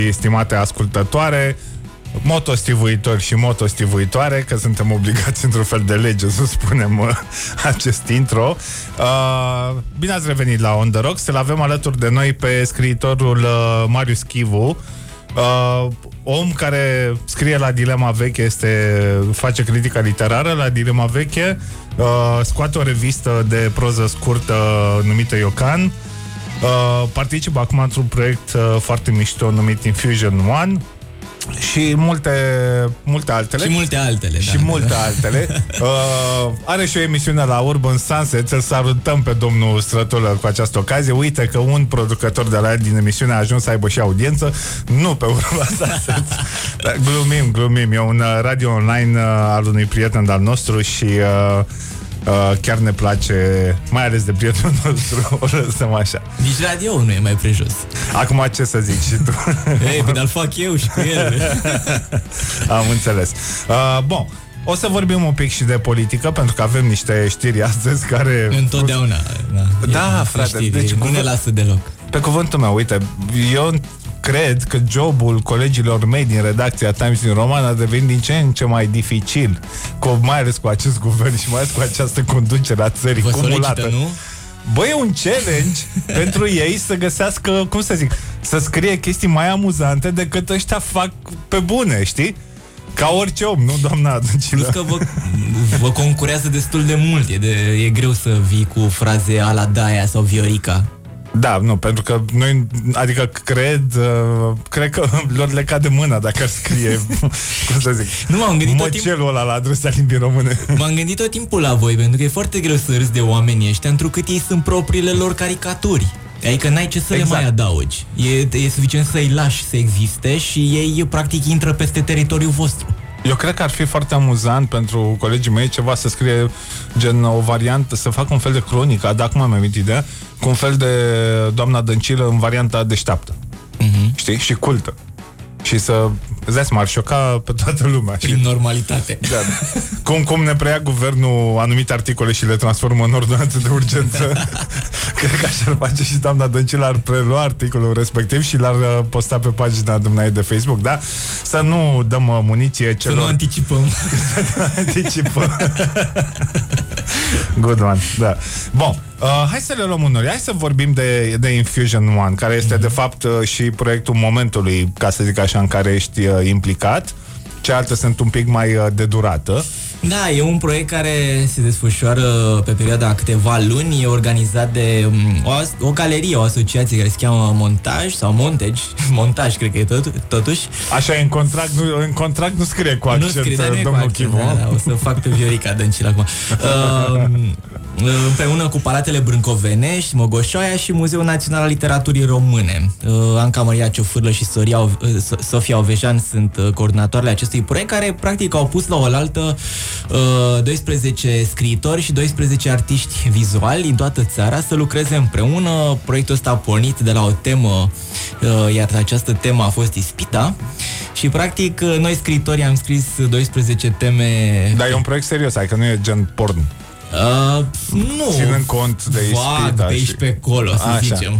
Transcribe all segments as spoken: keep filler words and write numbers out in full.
estimate ascultătoare, motostivuitori și motostivuitoare, că suntem obligați într-un fel de lege să spunem uh, acest intro. Uh, bine ați revenit la On The Rocks. Să-l avem alături de noi pe scriitorul uh, Marius Chivu, uh, om care scrie la Dilema Veche, este, face critica literară la Dilema Veche, uh, scoate o revistă de proză scurtă numită Iocan, uh, participă acum într-un proiect uh, foarte mișto numit Infusion One și multe, multe altele. Și multe altele, Și da. multe altele. Uh, are și o emisiune la Urban Sunset. Să salutăm pe domnul Strătulă cu această ocazie. Uite că un producător de la el din emisiune a ajuns să aibă și audiență. Nu pe Urban Sunset. Glumim, glumim. E un radio online uh, al unui prieten al nostru și uh, Uh, chiar ne place, mai ales de prietenul nostru, o lăsăm așa. Nici radio nu e mai prejos. Acum ce să zici și tu? Ei, păi, dar-l fac eu și cu el. Am înțeles. Uh, bun, o să vorbim un pic și de politică, pentru că avem niște știri astăzi care... Întotdeauna. Da, da frate. Știri, deci, nu ne lasă deloc. Pe cuvântul meu, uite, eu cred că jobul colegilor mei din redacția Times din Roman a devenit din ce în ce mai dificil, cu, mai ales cu acest guvern și mai ales cu această conducere a țării Vă cumulată. solicită, nu? Băi, e un challenge pentru ei să găsească, cum să zic, să scrie chestii mai amuzante decât ăștia fac pe bune, știi? Ca orice om, nu, doamna Dăncilă? Plus că vă, vă concurează destul de mult. E, de, e greu să vii cu fraze a la Daia sau Viorica. Da, nu, pentru că noi, adică cred, uh, cred că lor le cade mâna dacă ar scrie, cum să zic, nu m-am gândit măcelul tot ăla la adresa limbii române. M-am gândit tot timpul la voi, pentru că e foarte greu să râzi de oamenii ăștia, întrucât ei sunt propriile lor caricaturi. Adică n-ai ce să exact. le mai adaugi. E, e suficient să-i lași să existe și ei, practic, intră peste teritoriul vostru. Eu cred că ar fi foarte amuzant pentru colegii mei ceva să scrie gen o variantă, să facă un fel de cronică, dar acum am amintit ideea, cu un fel de doamna Dăncilă în varianta deșteaptă. Uh-huh. Știi? Și cultă. Și să, îți dai seama, ar șoca pe toată lumea. Prin și, normalitate. Da, cum, cum ne preia guvernul anumite articole și le transformă în ordonanțe de urgență. Cred că așa ar face și doamna Dăncilă, ar prelua articolul respectiv și l-ar posta pe pagina dumneavoastră de Facebook, da? Să nu dăm muniție celor... Să nu anticipăm. Să nu anticipăm. Good one, da. Bun, uh, hai să le luăm unul. Hai să vorbim de, de Infusion One, care este de fapt uh, și proiectul momentului, ca să zic așa, în care ești uh, implicat. Cealaltă sunt un pic mai uh, de durată. Da, e un proiect care se desfășoară pe perioada a câteva luni. E organizat de um, o, o galerie, o asociație care se cheamă Montaj sau Montage. Montaj, cred că e tot, totuși. Așa, în contract nu, în contract nu scrie cu accent, nu scrie, dar nu domnul Chivu. Da, da, o să fac pe Viorica Dăncilă acum. Uh, împreună cu Palatele Brâncovenești, Mogoșoaia și Muzeul Național al Literaturii Române. Uh, Anca Maria Ciofârlă și Soria, uh, Sofia Ovejan sunt uh, coordonatoarele acestui proiect, care practic au pus la oaltă uh, doisprezece scriitori și doisprezece artiști vizuali din toată țara să lucreze împreună. Proiectul ăsta a pornit de la o temă, uh, iar această temă a fost ispita. Și practic noi scriitorii am scris doisprezece teme. Dar e un proiect serios, adică nu e gen porn. Uh, nu. Ținând cont de ispita pe aici și... pe acolo, să Așa. zicem.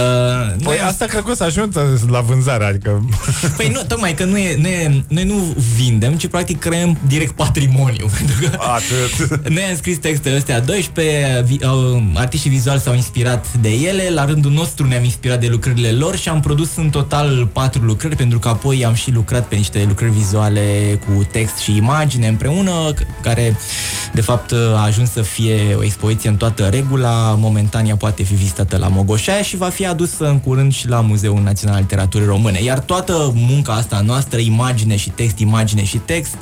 Uh, păi asta cred că o să ajungă la vânzare, adică... Păi nu, tocmai că nu e, nu e, noi nu vindem, ci practic creăm direct patrimoniu. Pentru că atât. Noi am scris textele astea doisprezece, vi, uh, artiștii vizuali s-au inspirat de ele, la rândul nostru ne-am inspirat de lucrările lor și am produs în total patru lucrări, pentru că apoi am și lucrat pe niște lucrări vizuale cu text și imagine împreună, care de fapt a ajuns să fie o expoziție în toată regula. Momentan ea poate fi vizitată la Mogoșaia și va fi adusă în curând și la Muzeul Național al Literaturii Române. Iar toată munca asta noastră, imagine și text, imagine și text,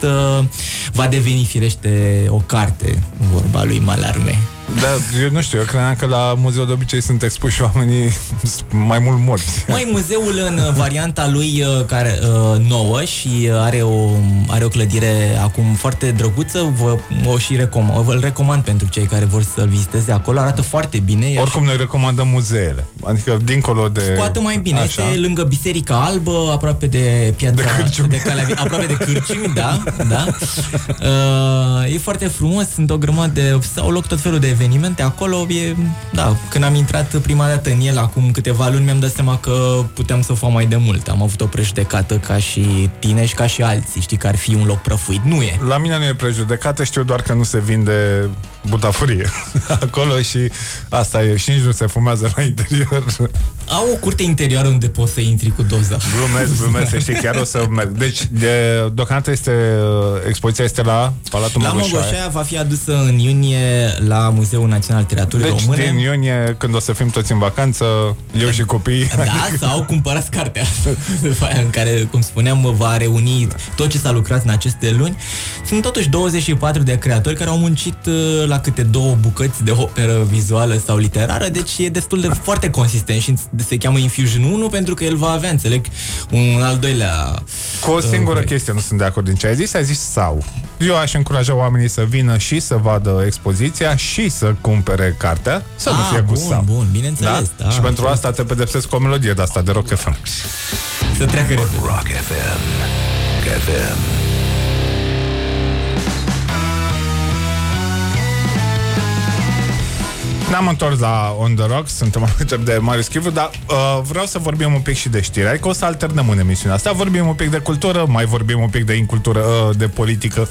va deveni firește o carte, vorba lui Malarme. Da, eu nu știu, eu credeam că la muzeu de obicei sunt expuși oamenii mai mult morți. Mai muzeul în varianta lui care nouă și are o, are o clădire acum foarte drăguță, vă o și recomand, vă-l recomand pentru cei care vor să-l viziteze acolo, arată foarte bine. Oricum noi recomandăm muzeele, adică dincolo de... Cu atât mai bine, așa. Este lângă Biserica Albă, aproape de piața de, de Calea, aproape de Cârciumi, da, da. Uh, e foarte frumos, sunt o grămadă de, au loc tot felul de evenimente acolo. E, da, când am intrat prima dată în el acum câteva luni, mi-am dat seama că puteam să fac mai de mult. Am avut o prejudecată ca și tine și ca și alții, știi, că ar fi un loc prăfuit. Nu e. La mine nu e prejudecată, știu doar că nu se vinde butafurie acolo și asta e, și nici nu se fumează la interior. Au o curte interioară unde poți să intri cu doza. Glumesc, glumesc, să știi, chiar o să merg. Deci, de, deocamdată este, expoziția este la Palatul La Mogoșoaia. Mogoșoaia va fi adusă în iunie la Muzeul Național Literaturii deci, Române. din iunie, când o să fim toți în vacanță, eu și copiii. Da, sau cumpărați cartea în care, cum spuneam, va reuni tot ce s-a lucrat în aceste luni. Sunt totuși douăzeci și patru de creatori care au muncit la câte două bucăți de operă vizuală sau literară, deci e destul de foarte consistent și se cheamă Infusion unu pentru că el va avea, înțeleg, un al doilea... Cu o singură uh, chestie nu sunt de acord din ce ai zis, ai zis sau. Eu aș încuraja oamenii să vină și să vadă expoziția și să cumpere cartea, să ah, nu fie cu bun, sau. Bun, bineînțeles. Da? Da, și pentru asta te pedepsesc cu o melodie de asta, de Rock F M. Să treacă repede. Rock F M. F M. Ne-am întors la On The Rocks, suntem alături de Marius Chivu, dar uh, vreau să vorbim un pic și de știri, adică o să alternăm în emisiunea asta, vorbim un pic de cultură, mai vorbim un pic de incultură, uh, de politică.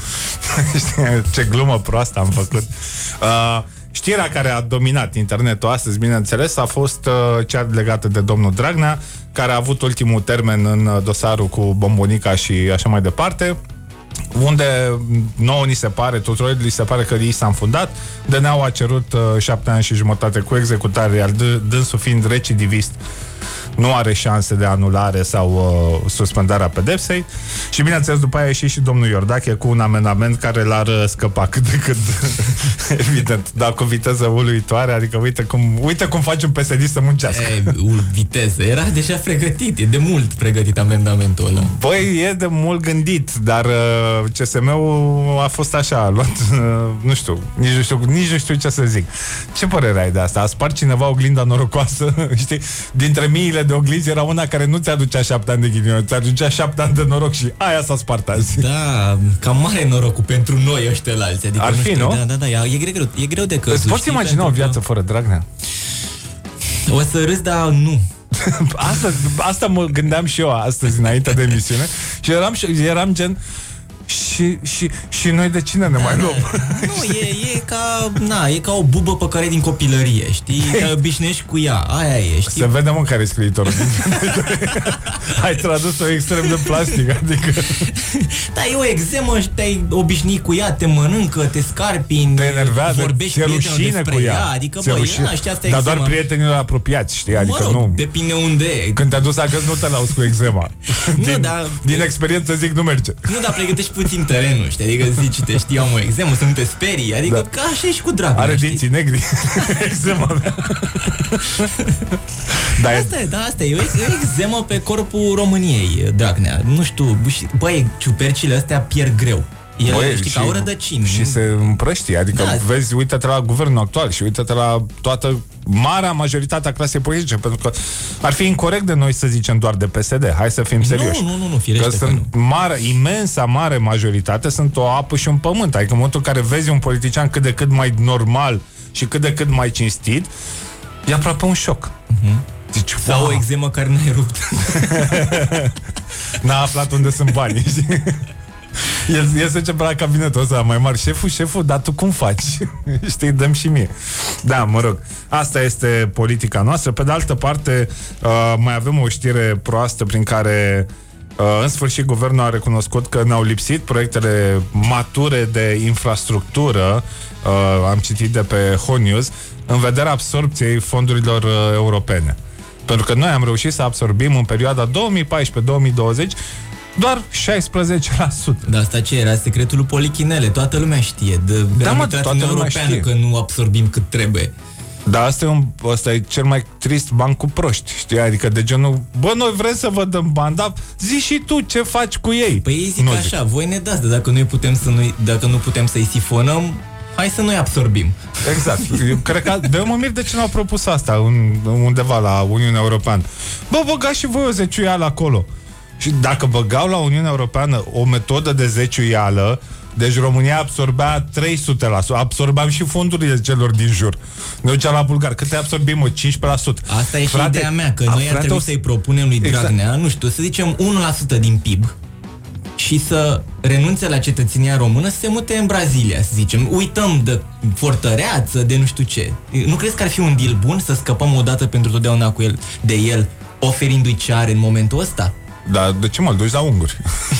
Ce glumă proastă am făcut. Uh, știrea care a dominat internetul astăzi, bineînțeles, a fost uh, cea legată de domnul Dragnea, care a avut ultimul termen în dosarul cu Bombonica și așa mai departe, unde nouă ni se pare, tuturor li se pare că i s-a înfundat. D N A-ul a cerut uh, șapte ani și jumătate cu executare, iar d- dânsul fiind recidivist nu are șanse de anulare sau uh, suspendarea pedepsei. Și bineînțeles, după aia a ieșit și domnul Iordache cu un amendament care l-ar scăpa cât de cât evident, dar cu viteză uluitoare. Adică uite cum, uite cum faci un P S D să muncească. E, viteză, era deja pregătit, e de mult pregătit amendamentul ăla. Băi, e de mult gândit, dar uh, C S M-ul a fost așa, a luat, uh, nu știu, nici nu știu, nici nu știu ce să zic. Ce părere ai de asta? A spart cineva oglinda norocoasă? Știi? Dintre miile de oglinzi era una care nu ți-aducea șapte ani de ghinion, ți-aducea șapte ani de noroc și aia s-a spart azi. Da, cam mare norocul pentru noi ăștia la alții. Adică, ar nu fi, știu, nu? Da, da, da, e greu, e greu de căzut. Îți poți imagina o viață fără Dragnea? O să râs, dar nu. Asta, asta mă gândeam și eu astăzi înainte de emisiune și eram, eram gen și, și, și noi de cine ne mai luăm? Nu, e, e ca na, e ca o bubă pe care din copilărie, știi? Că obișnuiești cu ea, aia e, știi? Să vedem în care e scriitorul. Ai tradus-o extrem de plastic, adică... Da, e o exemă și te-ai obișnuit cu ea, te mănâncă, te scarpini, te enervează, vorbești ți-e rușine cu ea. ea. Adică, băi, na, știi, asta e dar exema. doar prietenilor apropiați, știi? Adică mă rog, nu... depinde unde e. Când te-a dus acasă, nu te lauzi cu exema. Nu, din, dar... din experiență zic, nu merge. Nu, dar pregătești puțin terenul, știi? Adică zici, te știi, am o exemă, să nu te sperii. Adică, da. Ca așa e și cu Dragnea. Are știi? dinții negri. Exema mea. Da, asta e, da, asta e. E o exemă pe corpul României, Dragnea. Nu știu, băi, ciupercile astea pierd greu. El, Băi, știi, și, că au rădăcini. Și se împrăștie, adică da. Vezi, uite-te la guvernul actual și uite-te la toată marea majoritatea clasei politice, pentru că ar fi incorect de noi să zicem doar de P S D. Hai să fim serioși. Nu, nu, nu, nu firește că că sunt nu. mare, imensa mare majoritate sunt o apă și un pământ. Adică în momentul în care vezi un politician cât de cât mai normal și cât de cât mai cinstit, e aproape un șoc. Uh-huh. Zici, sau wow. O exemă care n-ai rupt. N-a aflat unde sunt banii. El, el se începe la cabinetul ăsta mai mare. Șeful, șeful, dar tu cum faci? Știi, dăm și mie. Da, mă rog, asta este politica noastră. Pe de altă parte, uh, mai avem o știre proastă prin care uh, în sfârșit guvernul a recunoscut că ne-au lipsit proiectele mature de infrastructură, uh, am citit de pe HONews, în vederea absorbției fondurilor uh, europene. Pentru că noi am reușit să absorbim în perioada două mii paisprezece două mii douăzeci doar șaisprezece la sută. Dar asta ce era? Secretul lui Polichinele. Toată lumea știe. De, de da, mă, toată lumea europeană că nu absorbim cât trebuie. Dar asta e, un, asta e cel mai trist ban cu proști, știi? Adică de genul, bă, noi vrem să vă dăm bani, dar zi și tu ce faci cu ei. Păi ei zic nu așa, zic. Voi ne dați, dar dacă, noi putem să noi, dacă nu putem să-i sifonăm, hai să noi absorbim. Exact. Eu cred că de eu mă mir de ce n-au propus asta undeva la Uniunea Europeană. Bă, băgați și voi o zeciuială acolo. Și dacă băgau la Uniunea Europeană o metodă de zeciuială, Deci România absorbea trei sute la sută. Absorbeam și fondurile celor din jur. Ne ducea la bulgar. Cât te absorbim, mă? cincisprezece la sută. Asta e frate, și ideea mea, că a, noi ar frate, trebui o... să-i propunem lui Dragnea, exact. nu știu, să zicem unu la sută din P I B și să renunțe la cetățenia română, să se mute în Brazilia, să zicem. Uităm de fortăreață, de nu știu ce. Nu crezi că ar fi un deal bun să scăpăm odată pentru totdeauna cu el, de el, oferindu-i ce are în momentul ăsta? Dar de ce mă duci la unguri?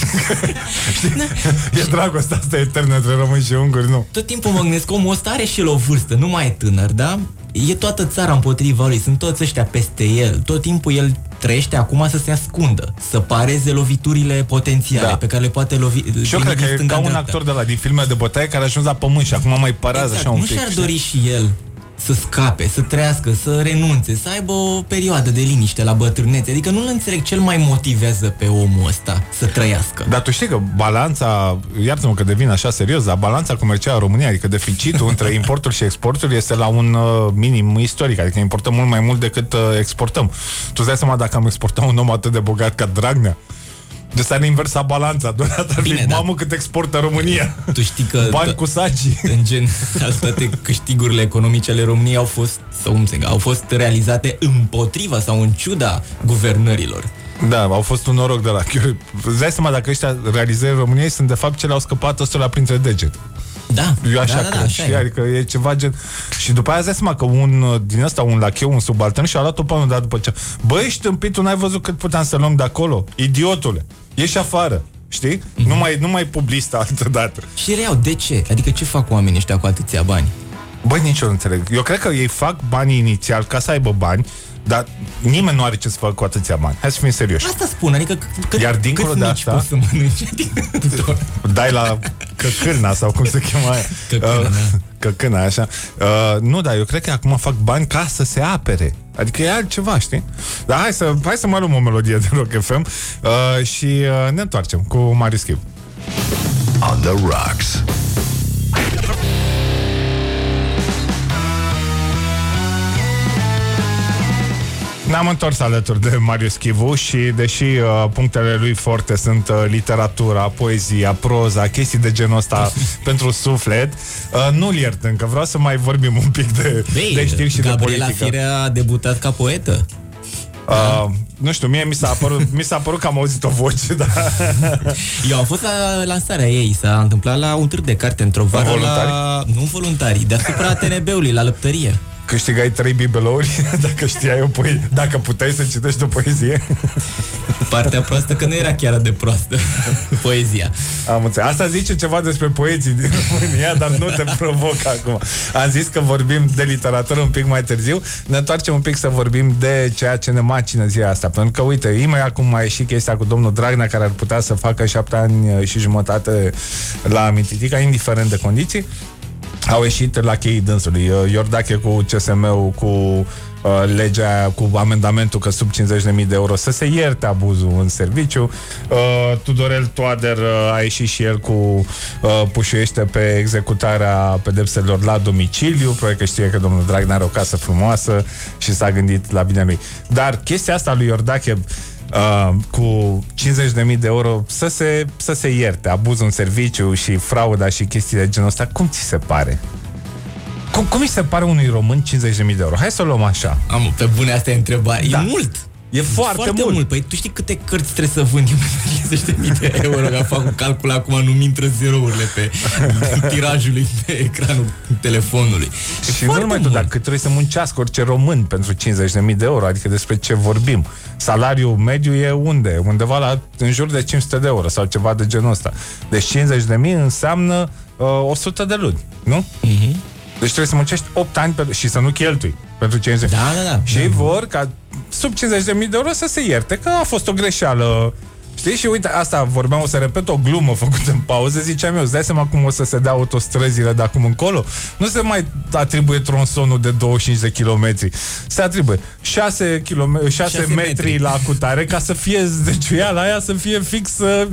E dragostea asta eternă între români și unguri, nu? Tot timpul mă gândesc, omul ăsta are și el o vârstă, nu mai e tânăr, da? E toată țara împotriva lui, sunt toți ăștia peste el. Tot timpul el trăiește acum să se ascundă, să pareze loviturile potențiale, da, pe care le poate lovi. Și eu cred că e ca un actor de la din filme de bătaie care a ajuns la pământ și acum mai parează exact, așa un nu pic. Nu și-ar dori și el să scape, să trăiască, să renunțe, să aibă o perioadă de liniște la bătrânețe. Adică nu-l înțeleg ce-l mai motivează pe omul ăsta să trăiască. Dar tu știi că balanța, iartă-mă că devin așa serios, dar balanța comercială a României, adică deficitul între importul și exportul este la un uh, minim istoric, adică importăm mult mai mult decât uh, exportăm. Tu îți dai seama dacă am exportat un om atât de bogat ca Dragnea? Deci s-ar inversa balanța. Deodată ar fi, mamă, cât exportă România. Tu știi că bani cu sagii. În gen, toate câștigurile economice ale României au fost, sau cum se au fost realizate împotriva sau în ciuda guvernărilor. Da, au fost un noroc de la. Îți dai seama dacă ăștia realizări României sunt de fapt ce le-au scăpat ăstora printre degete. Da, eu așa da, cred. da, da, și adică e ceva gen. Și după aia îți dai seama că un din ăsta, un lacheu, un subaltern și-a luat o palmă, dar după ce băi, ești tâmpit, tu n-ai văzut cât puteam să luăm de acolo? Idiotule, ieși afară. Știi? Mm-hmm. Nu mai, nu mai publista altă dată. Și reiau, de ce? Adică ce fac oamenii ăștia cu atâția bani? Băi, nici eu nu înțeleg. Eu cred că ei fac banii inițial ca să aibă bani, dar nimeni nu are ce să facă cu atâția bani. Hai să fim serioși. Asta spun, adică cât, iar dincolo de asta poți să mănânci? dai la căcârna sau cum se cheamă aia. Căcâna, uh, da. Căcâna, așa. Uh, nu, dar eu cred că acum fac bani ca să se apere. Adică e altceva, știi? Dar hai să, hai să mai luăm o melodie de Rock F M uh, și uh, ne întoarcem cu Marius Chiv. On the rocks. Ne-am întors alături de Marius Chivu și deși uh, punctele lui forte sunt uh, literatura, poezia, proza, chestii de genul ăsta pentru suflet, uh, nu-l iert încă. Vreau să mai vorbim un pic de, Băi, de știri și Gabriela de politică. Firea a debutat ca poetă. Uh, nu știu, mie mi s-a apărut, mi s-a părut că am auzit o voce, dar... Eu am fost la lansarea ei, s-a întâmplat la un târg de carte într-o vară voluntari? la... Nu voluntari, deasupra T N B-ului, la lăptărie. Câștigai trei bibelouri dacă știai o poezie, dacă puteai să citești o poezie. Partea proastă că nu era chiar de proastă poezia. Am înțeles. Asta zice ceva despre poeții din România, dar nu te provoc acum. Am zis că vorbim de literatură un pic mai târziu. Ne întoarcem un pic să vorbim de ceea ce ne macină ziua asta. Pentru că, uite, imediat acum mai ieși chestia cu domnul Dragnea, care ar putea să facă șapte ani și jumătate la Mititica, indiferent de condiții. Au ieșit la cheii dânsului. Iordache cu C S M-ul, cu uh, legea, cu amendamentul că sub cincizeci de mii de euro să se ierte abuzul în serviciu. Uh, Tudorel Toader uh, a ieșit și el cu uh, pușuiește pe executarea pedepselor la domiciliu. Probabil că știe că domnul Dragnea are o casă frumoasă și s-a gândit la bine lui. Dar chestia asta lui Iordache Uh, cu cincizeci de mii de euro să se, să se ierte abuzul în serviciu și frauda și chestii de genul ăsta, cum ți se pare? Cum, cum îi se pare unui român cincizeci de mii de euro? Hai să o luăm așa. Am, pe bune, asta e întrebare. Da. E mult. E foarte, foarte mult. mult. Păi tu știi câte cărți trebuie să vând eu pentru cincizeci de mii de euro? Că fac un calcul acum, nu-mi intră zerourile pe tirajului pe ecranul telefonului. E și nu numai tu, dar cât trebuie să muncească orice român pentru cincizeci de mii de euro, adică despre ce vorbim. Salariul mediu e unde? Undeva la în jur de cinci sute de euro sau ceva de genul ăsta. Deci cincizeci de mii înseamnă uh, o sută de luni, nu? Mhm. Deci trebuie să muncești opt ani pe, și să nu cheltui pentru cincizeci de mii. Da, da, da. Și ei vor ca sub cincizeci de mii de euro să se ierte, că a fost o greșeală. Știi? Și uite, asta vorbeam, o să repet o glumă făcută în pauză, ziceam eu, îți dai seama cum o să se dea autostrăzile de acum încolo? Nu se mai atribuie tronsonul de douăzeci și cinci de kilometri. Se atribuie șase metri, metri la cutare, ca să fie zeciuiala aia să fie fix uh,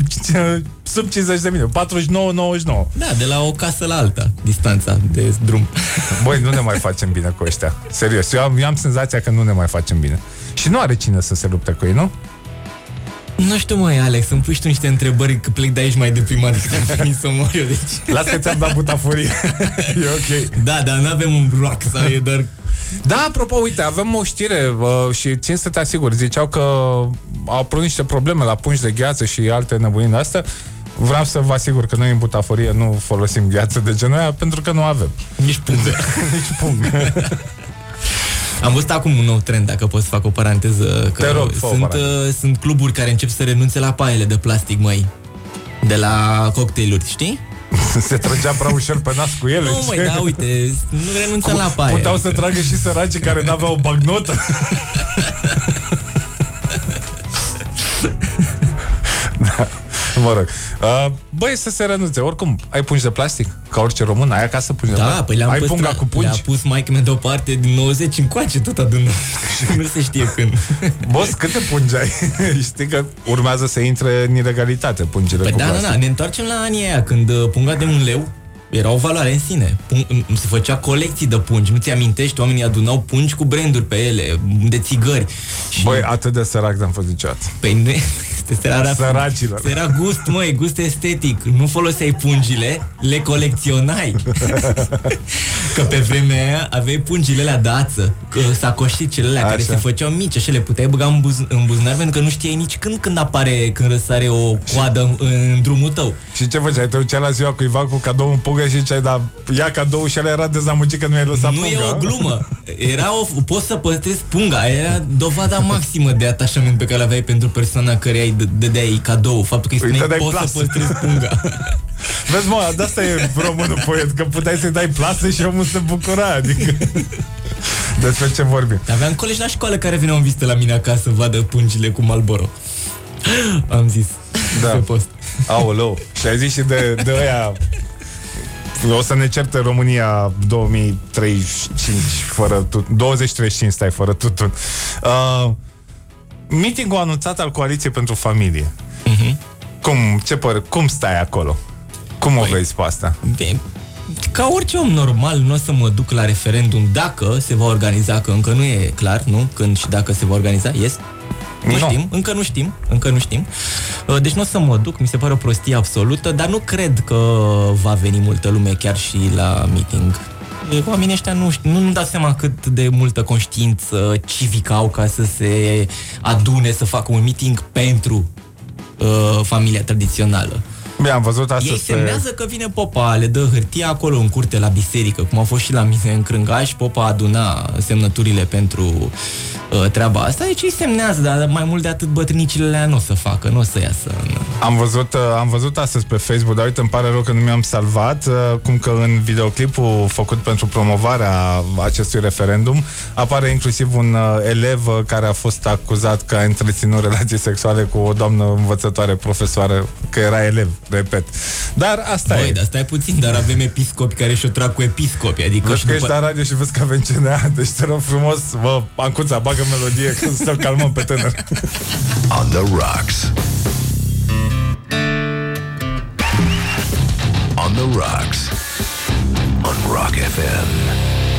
sub cincizeci de mii, patruzeci și nouă nouăzeci și nouă. Da, de la o casă la alta, distanța de drum. Băi, nu ne mai facem bine cu ăștia. Serios, eu am, eu am senzația că nu ne mai facem bine. Și nu are cine să se lupte cu ei, nu? Nu știu, măi, Alex, îmi pui tu niște întrebări că plec de aici mai deprimat decât am venit să mor eu, deci... Las că ți-am dat butaforie. E ok. Da, dar nu avem un rock sau e doar... Da, apropo, uite, avem o știre uh, și țin să te asigur. Ziceau că au apărut niște probleme la pungi de gheață și alte nebunii astea. Vreau să vă asigur că noi în butaforie nu folosim gheață de genul ăia, pentru că nu avem. Nici pungă. Nici pungă. Am văzut acum un nou trend, dacă pot să fac o paranteză, că Te rog, sunt, uh, sunt cluburi care încep să renunțe la paiele de plastic, măi, de la cocktailuri, știi? Se trăgea prea ușor pe nas cu ele. Nu, măi, da, uite, nu renunță la paie. Puteau să tragă și săracii care n-aveau o bagnotă. Da, mă rog. Uh, băi, să se renunțe. Oricum, ai pungi de plastic? Ca orice român, ai acasă pungi da, de plastic? Păi le-am ai păstrat, punga cu pungi? Le-a pus maică-mea deoparte din nouăzeci încoace, tot adună. Nu se știe când. Boss, câte pungi ai? Știi că urmează să intre în ilegalitate pungile Păi cu da, plastic. da, da, ne întoarcem la anii aia, când punga de un leu era o valoare în sine. Pung, se făcea colecții de pungi. Nu ți amintești? Oamenii adunau pungi cu branduri pe ele, de țigări. Și... Băi, atât de sărac n-am fost niciodată. Păi nu, era, Săracilor. era gust, măi, gust estetic. Nu foloseai pungile, le colecționai. Că pe vremea aia aveai pungile alea de ață, sacoșicele alea care se făceau mici, așa le puteai băga în, buz, în buzunar, pentru că nu știai nici când când apare, când răsare o coadă în, în drumul tău. Și ce făceai? Te duceai la ziua cuiva cu cadou în pungă și ziceai, da, ia cadou, și ăla era dezamăgit că nu i-ai lăsat nu punga. Nu e o glumă. Era o, poți să păstrezi punga. Era dovada maximă de atașament pe care le aveai pentru persoana care îi dădeai cadou. Faptul că îi spuneai, poți să păstrezi punga. Vezi, mă, de asta e românul poet, că puteai să-i dai plasă și omul se bucura. Adică... Despre ce vorbim? Aveam colegi la școală care veneau în vizită la mine acasă să vadă pungile cu Marlboro. Am zis. Da. Pe post. Aoleu. Și ai zis și de, de aia... O să ne certe România două mii treizeci și cinci fără tutun. douăzeci treizeci și cinci stai fără tutun. Uh, meeting-ul anunțat al Coaliției pentru Familie. Uh-huh. Cum, ce păr, cum stai acolo? Cum o vezi pe asta? Bine, ca orice om normal, nu o să mă duc la referendum dacă se va organiza, că încă nu e clar, nu? Când și dacă se va organiza, yes? Nu no. știm, încă nu știm, încă nu știm. Deci nu o să mă duc, mi se pare o prostie absolută, dar nu cred că va veni multă lume chiar și la meeting. Oamenii ăștia nu știu, nu-mi dau seama cât de multă conștiință civică au ca să se adune, să facă un meeting pentru uh, familia tradițională. Bine, am văzut astăzi. Ei semnează pe... că vine popa, le dă hârtia acolo în curte la biserică, cum a fost și la mine în Crângaș, popa aduna semnăturile pentru uh, treaba asta, deci ei semnează, dar mai mult de atât bătrânicile alea nu o să facă, nu o să iasă. În... Am văzut, uh, am văzut astăzi pe Facebook, dar uite, îmi pare rău că nu mi-am salvat, uh, cum că în videoclipul făcut pentru promovarea acestui referendum apare inclusiv un uh, elev care a fost acuzat că a întreținut relații sexuale cu o doamnă învățătoare, profesoară, că era elev. Repet. Dar asta Băi, e. dar stai puțin, dar avem episcopi care și-o trag cu episcopi, adică... Vezi și că după... ești la radio și vezi că avem C N A, deci te rog frumos, bă, Ancuța, bagă melodie când să calmăm pe tânăr. On the rocks. On the rocks. On Rock F M.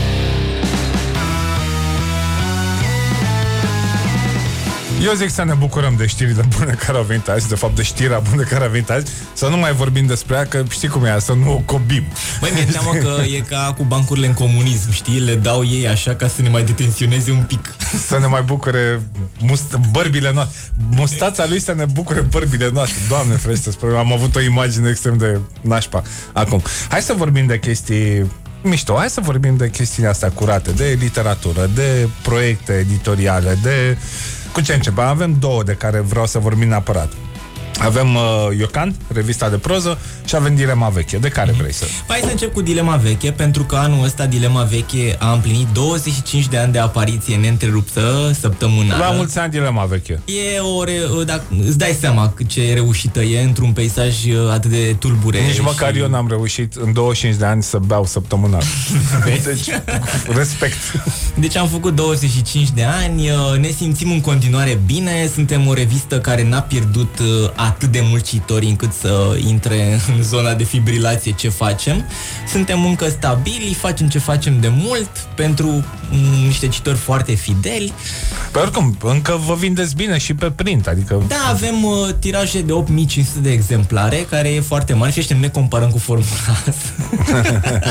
Eu zic să ne bucurăm de știrile bune care au venit azi, de fapt de știrea bună care a venit azi, să nu mai vorbim despre ea, că știi cum e, să nu o cobim. Băi, mi-e teamă că e ca cu bancurile în comunism, știi? Le dau ei așa ca să ne mai detenționeze un pic. Să ne mai bucure must- bărbile noastre. Mustața lui să ne bucure bărbile noastre. Doamne ferește, am avut o imagine extrem de nașpa. Acum, hai să vorbim de chestii mișto, hai să vorbim de chestiile astea curate, de literatură, de proiecte editoriale, de... Cu ce începem? Avem două de care vreau să vorbim neapărat. Avem uh, Iocan, revista de proză, și avem Dilema Veche. De care vrei să... Hai să încep cu Dilema Veche, pentru că anul ăsta Dilema Veche a împlinit douăzeci și cinci de ani de apariție neîntreruptă săptămânală. La mulți ani Dilema Veche. E o re... Dacă... Îți dai seama ce reușită e într-un peisaj atât de tulbure. Nici și... măcar eu n-am reușit în douăzeci și cinci de ani să beau săptămânal. Deci, respect. Deci am făcut douăzeci și cinci de ani, ne simțim în continuare bine, suntem o revistă care n-a pierdut atât de mulcitori încât să intre în zona de fibrilație ce facem. Suntem încă stabili, facem ce facem de mult pentru m- niște cititori foarte fideli. Pe oricum, încă vă vindeți bine și pe print, adică... Da, avem uh, tiraje de opt mii cinci sute de exemplare, care e foarte mare și ăștia ne comparăm cu formula asta.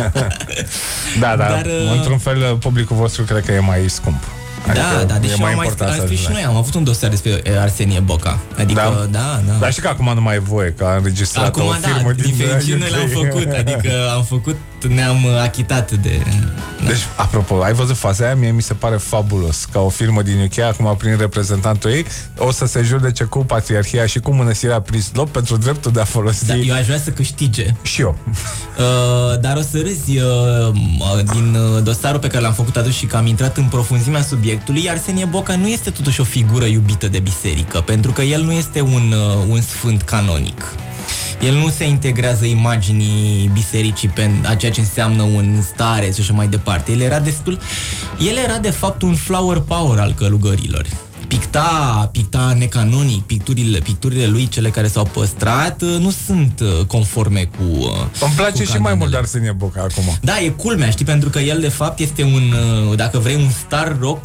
Da, da, Dar, uh... într-un fel publicul vostru cred că e mai scump. Adică da, da, deși am mai scris și noi, am avut un dosar despre Arsenie Boca. Adică, da, da, da. Dar și că acum nu mai e voie, că a înregistrat acum, o firmă da, din fericire noi l-am făcut, adică am făcut, ne-am achitat de... Da. Deci, apropo, ai văzut faza aia? Mie mi se pare fabulos ca o firmă din U K, acum prin reprezentantul ei, o să se judece cu Patriarhia și cu Mănăstirea Prislop pentru dreptul de a folosi... Da, eu aș vrea să câștige. Și eu. Uh, dar o să râzi uh, din dosarul pe care l-am făcut atunci și că am intrat în profunzimea subiectului. Arsenie Boca nu este totuși o figură iubită de biserică, pentru că el nu este un, uh, un sfânt canonic. El nu se integrează imaginii bisericii pe a ceea ce înseamnă un stare și așa mai departe. El era destul... El era de fapt un flower power al călugărilor. Picta, picta necanonic, picturile, picturile lui, cele care s-au păstrat, nu sunt conforme cu... Îmi place cu și mai mult de Arsenie Boca acum. Da, e culmea, știi, pentru că el de fapt este un, dacă vrei, un star rock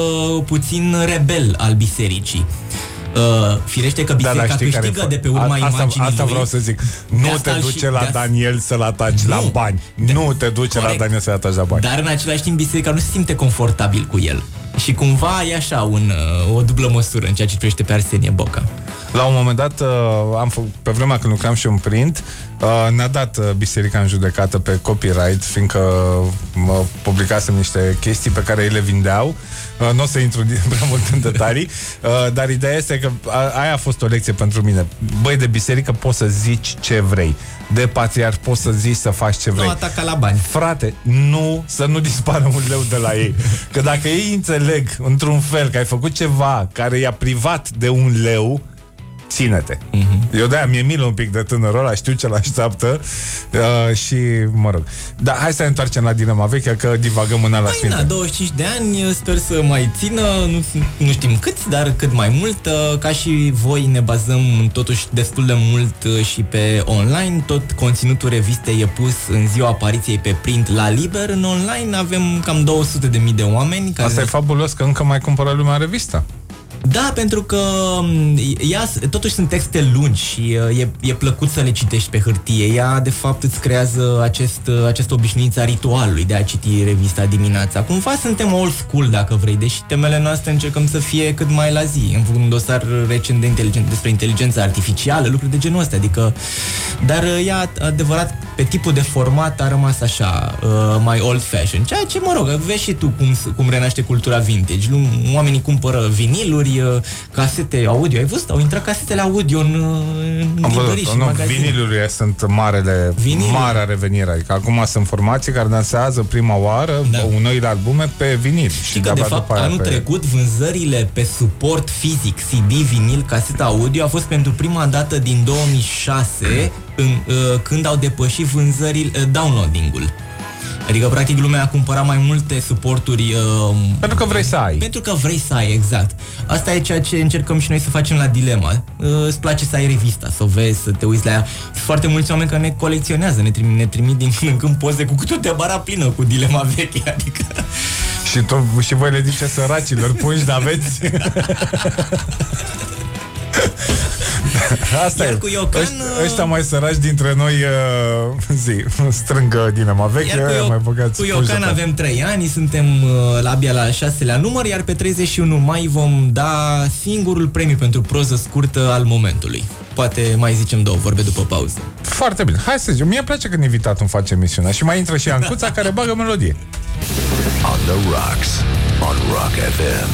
puțin rebel al bisericii. Uh, firește că biserica da, da, câștigă de pe urma asta, imaginii asta lui. vreau să zic. Nu te duce și, la Daniel să-l ataci nu, la bani. De, nu te duce corect, la Daniel să-l ataci la bani. Dar în același timp biserica nu se simte confortabil cu el. Și cumva e așa un, o dublă măsură în ceea ce privește pe Arsenie Boca. La un moment dat, am fă, pe vremea când lucram și în print, ne-a dat biserica în judecată pe copyright, fiindcă publicasem niște chestii pe care ei le vindeau. Nu o să intru prea mult în detalii, dar ideea este că aia a fost o lecție pentru mine. Băi, de biserică poți să zici ce vrei. De patriarh poți să zici să faci ce vrei. Nu ataca la bani. Frate, nu, să nu dispară un leu de la ei. Că dacă ei înțeleg într-un fel că ai făcut ceva care i-a privat de un leu, ține-te. Mm-hmm. Eu de-aia mi-e milă un pic de tânărul ăla, știu ce l-așteaptă uh, și, mă rog. Dar hai să ne întoarcem la Dilema Veche, că divagăm în ala sfinte. Păi, douăzeci și cinci de ani, sper să mai țină, nu, nu știm câți, dar cât mai mult. Uh, ca și voi ne bazăm totuși destul de mult uh, și pe online. Tot conținutul revistei e pus în ziua apariției pe print la liber. În online avem cam două sute de mii de oameni care... Asta e fabulos, că încă mai cumpără lumea revista. Da, pentru că ea, totuși sunt texte lungi și e, e plăcut să le citești pe hârtie. Ea, de fapt, îți creează acest, această obișnuință a ritualului de a citi revista dimineața. Cumva suntem old school, dacă vrei, deși temele noastre încercăm să fie cât mai la zi. Am făcut un dosar recent de inteligent, despre inteligența artificială, lucruri de genul ăsta, adică... Dar ea, adevărat, pe tipul de format a rămas așa, uh, mai old fashion. Ceea ce, mă rog, vezi și tu cum, cum renaște cultura vintage. Oamenii cumpără viniluri, casete audio. Ai văzut? Au intrat casetele audio în, în librării și magazine. Vinilurile sunt marele, Vinilul. marea revenire. Adică acum sunt formații care dansează prima oară da. noile albume pe vinil. Știi și că, de fapt, anul pe... trecut vânzările pe suport fizic, C D, vinil, caseta audio, a fost pentru prima dată din două mii șase, în, uh, când au depășit vânzările, uh, downloading-ul. Adică, practic, lumea a cumpărat mai multe suporturi... Uh, pentru că vrei să ai. Pentru că vrei să ai, exact. Asta e ceea ce încercăm și noi să facem la Dilema. Uh, îți place să ai revista, să o vezi, să te uiți la ea. Sunt foarte mulți oameni care ne colecționează, ne trimit, ne trimit din când în când poze cu câte o teabara plină cu Dilema Veche, adică... Și, tu, și voi le zice săracilor, pungi, n-aveți? Asta iar e. Cu Iocan, Ăștia, ăștia mai săraci dintre noi uh, zi, strângă Dilema Veche, iar cu, mai băgați. Cu Iocan avem trei ani, suntem uh, la abia la șaselea număr, iar pe treizeci și unu mai vom da singurul premiu pentru proză scurtă al momentului. Poate mai zicem două vorbe după pauză. Foarte bine. Hai să zicem. Mie îmi place când invitatul îmi face emisiunea și mai intră și Ancuța care bagă melodie. On the Rocks, on Rock F M.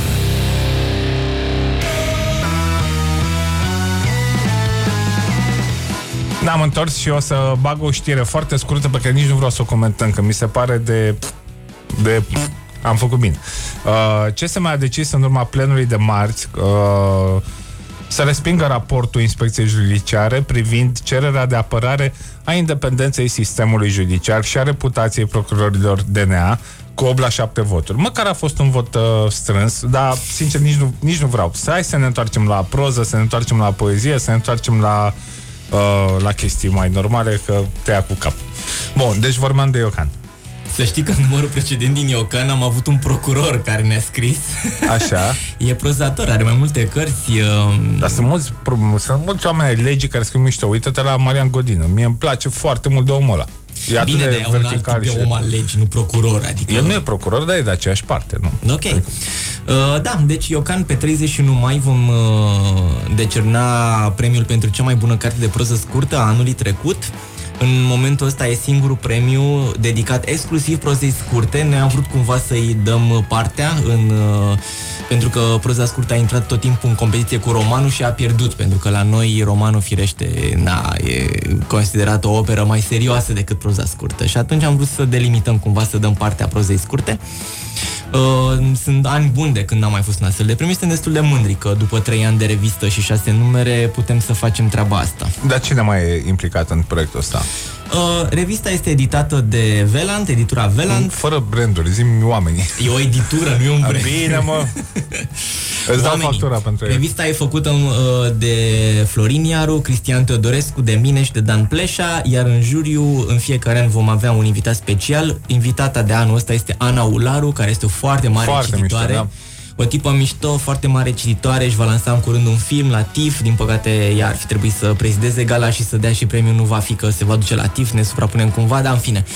Ne-am întors și o să bag o știre foarte scurtă pe care nici nu vreau să o comentăm, că mi se pare de... de... am făcut bine. Uh, C S M a decis în urma plenului de marți uh, să respingă raportul inspecției judiciare privind cererea de apărare a independenței sistemului judiciar și a reputației procurorilor D N A cu opt la șapte voturi. Măcar a fost un vot uh, strâns, dar, sincer, nici nu, nici nu vreau. Să hai să ne întoarcem la proză, să ne întoarcem la poezie, să ne întoarcem la, uh, la chestii mai normale, că te ia cu cap. Bun, deci vorbeam de Iocan. Să știi că în numărul precedent din Iocan am avut un procuror care ne-a scris. Așa. E prozator, are mai multe cărți. Uh... Dar sunt mulți, sunt mulți oameni ai legii care scriu mișto. Uite-te la Marian Godină. Mie îmi place foarte mult de omul ăla. E atât Bine, de de un alt tip de om al legii, nu procuror. Adică... El nu e procuror, dar e de aceeași parte, nu? Ok. Uh, da, deci Iocan, pe treizeci și unu mai vom uh, decerna premiul pentru cea mai bună carte de proză scurtă a anului trecut. În momentul ăsta e singurul premiu dedicat exclusiv prozei scurte. Noi am vrut cumva să-i dăm partea în, uh, pentru că proza scurtă a intrat tot timpul în competiție cu romanul și a pierdut, pentru că la noi romanul, firește, na, e considerat o operă mai serioasă decât proza scurtă. Și atunci am vrut să delimităm cumva, să dăm partea prozei scurte. Uh, sunt ani buni de când n-am mai fost în astfel de premiu. Suntem destul de mândri că după trei ani de revistă și șase numere putem să facem treaba asta. Dar cine mai e implicat în proiectul ăsta? Uh, revista este editată de Veland, editura Veland. Fără branduri, zi-mi oamenii. E o editură, nu e un brand. Bine, mă. Îți dau factura pentru el. Revista e făcută uh, de Florin Iaru, Cristian Teodorescu, de mine și de Dan Pleșa, iar în juriu în fiecare an vom avea un invitat special. Invitata de anul ăsta este Ana Ularu, care este o foarte mare foarte cititoare. Mișto, da. O tipă mișto, foarte mare cititoare, își va lansa în curând un film la T I F. Din păcate, ea ar fi trebuit să prezideze gala și să dea și premiul, nu va fi, că se va duce la T I F, ne suprapunem cumva, dar în fine.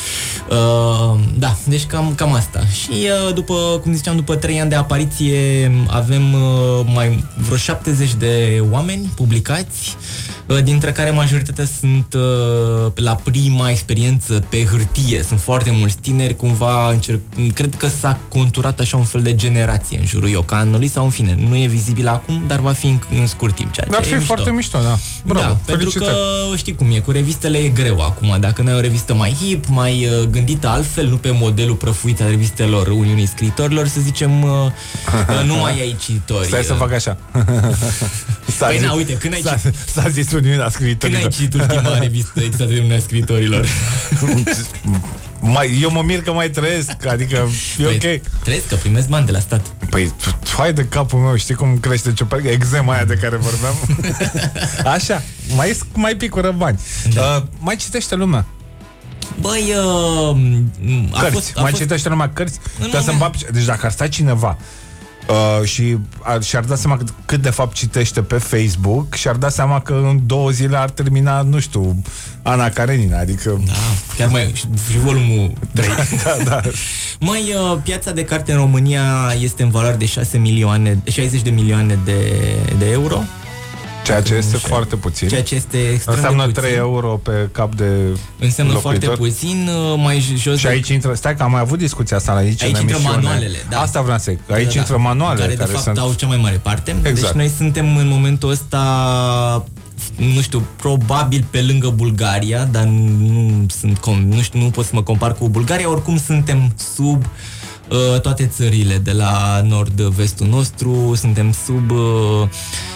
Uh, da, deci cam, cam asta. Și uh, după, cum ziceam, după trei ani de apariție avem uh, mai vreo șaptezeci de oameni publicați, uh, dintre care majoritatea sunt uh, la prima experiență pe hârtie. Sunt foarte mulți tineri, cumva încerc, cred că s-a conturat așa un fel de generație în jurul Iocanului, sau în fine, nu e vizibil acum, dar va fi în, în scurt timp. Ceea Dar ce fi e foarte mișto, da. Bravo, da, pentru că știi cum e, cu revistele e greu acum. Dacă n-ai o revistă mai hip, mai uh, gândită altfel, nu pe modelul prăfuit al revistelor Uniunii Scriitorilor, să zicem, uh, uh, nu mai ai cititori. Stai să fac așa. Păi na, uite, când ai s-a, s-a zis Uniunea Scriitorilor. Când ai citit ultima revistă editată de Uniunea Scriitorilor? Mai, eu mă mir că mai trăiesc, adică e păi, ok. Trăiesc, că primesc bani de la stat. Păi, hai de capul meu, știi cum crește ciuperca? Exema aia de care vorbeam. Așa, mai, mai picură bani. Da. Uh, mai citește lumea. Băi, uh, a cărți, fost, a mai fost... citește numai cărți. În Ca să-mi bap... Deci dacă ar sta cineva Uh, și ar, și-ar da seama cât, cât de fapt citește pe Facebook, și-ar da seama că în două zile ar termina, nu știu, Ana Karenina, adică... Da, chiar mai... și volumul trei. Da, da, da. Măi, uh, piața de carte în România este în valoare de șase milioane, șaizeci de milioane de, de euro. Ceea ce este foarte puțin. Ceea ce este extrem înseamnă de puțin. trei euro pe cap de Înseamnă locuitor. foarte puțin, mai jos. Și aici de... intră, stai că am mai avut discuția asta aici, aici în intră emisiune. manualele, da. Asta vreau să zic, aici da, da, intră manualele care, care de fapt sunt... au cea mai mare parte. Exact. Deci noi suntem în momentul ăsta, nu știu, probabil pe lângă Bulgaria, dar nu sunt, nu știu, nu pot să mă compar cu Bulgaria, oricum suntem sub uh, toate țările de la nord-vestul nostru, suntem sub uh,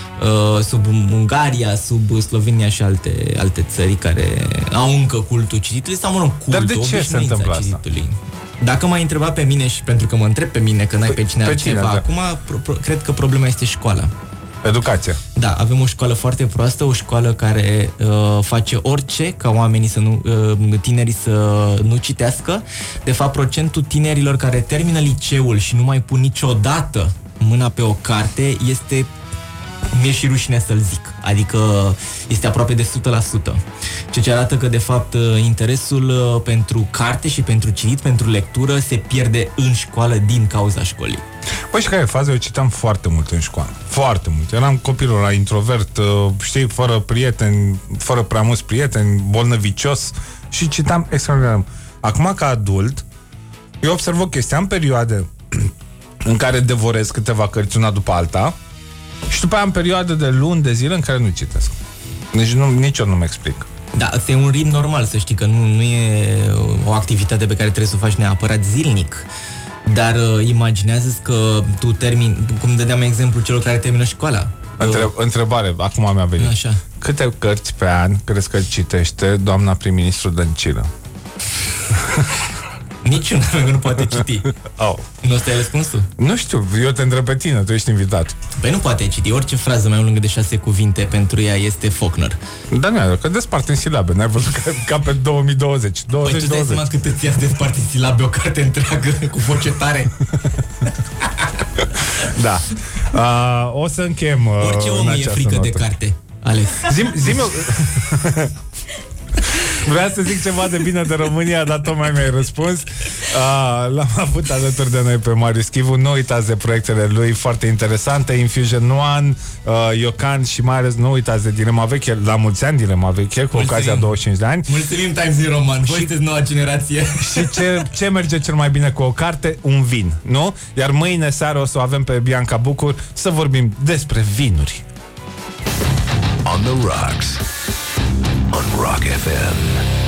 Uh, sub Ungaria, sub Slovenia și alte, alte țări care au încă cultul cititului, sau mă rog, cultul, dar de ce se întâmplă asta? Dacă m-ai întrebat pe mine, și pentru că mă întreb pe mine, că n-ai pe cine pe altceva cine, da. acum, pro, pro, cred că problema este școala. Educația. Da, avem o școală foarte proastă, o școală care uh, face orice ca oamenii să nu, uh, tinerii să nu citească. De fapt, procentul tinerilor care termină liceul și nu mai pun niciodată mâna pe o carte este... mi-e și rușine să-l zic. Adică este aproape de o sută la sută. Ceea ce arată că, de fapt, interesul pentru carte și pentru citit, pentru lectură, se pierde în școală din cauza școlii. Păi și care e faza? Eu citeam foarte mult în școală. Foarte mult. Eram copilul ăla introvert, știi, fără prieteni, fără prea mulți prieteni, bolnăvicios, și citam extraordinar. Acum, ca adult, eu observ o chestie. Am perioade în care devorez câteva cărți una după alta, și după aia am perioade de luni de zile în care nu citesc. Deci nu, nici eu nu-mi explic. Da, asta e un ritm normal, să știi că nu, nu e o activitate pe care trebuie să o faci neapărat zilnic. Dar uh, imaginează-ți că tu termini, cum dădeam exemplu celor care termină școala. Între- întrebare, acum mi-a venit. Așa. Câte cărți pe an crezi că citește doamna prim-ministru Dăncilă? Niciuna nu poate citi. Oh. Nu ăsta e răspunsul? Nu știu, eu te întreb pe tine, tu ești invitat. Păi nu poate citi. Orice frază mai lungă de șase cuvinte pentru ea este Faulkner. Da, nu, că despart în silabe. N-ai văzut că, ca pe două mii douăzeci. Păi douăzeci tu dai seama cât îți ia să desparti în silabe o carte întreagă cu voce tare? Da. Uh, o să închem uh, Orice om e frică notă. de carte, Ales. Zim, zim eu... Vreau să zic ceva de bine de România, dar tocmai mi-ai răspuns. uh, L-am avut alături de noi pe Marius Chivu. Nu uitați de proiectele lui foarte interesante, Infusion One, uh, Iocan și mai ales nu uitați de Dilema Veche. La mulți ani Dilema Veche, cu Mulțumim. ocazia douăzeci și cinci de ani. Mulțumim Times New Roman, voi sunteți noua generație. Și ce, ce merge cel mai bine cu o carte? Un vin, nu? Iar mâine seară o să o avem pe Bianca Bucur să vorbim despre vinuri. On the rocks. On Rock F M.